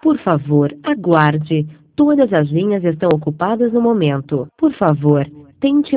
Por favor, aguarde. Todas as linhas estão ocupadas no momento. Por favor, tente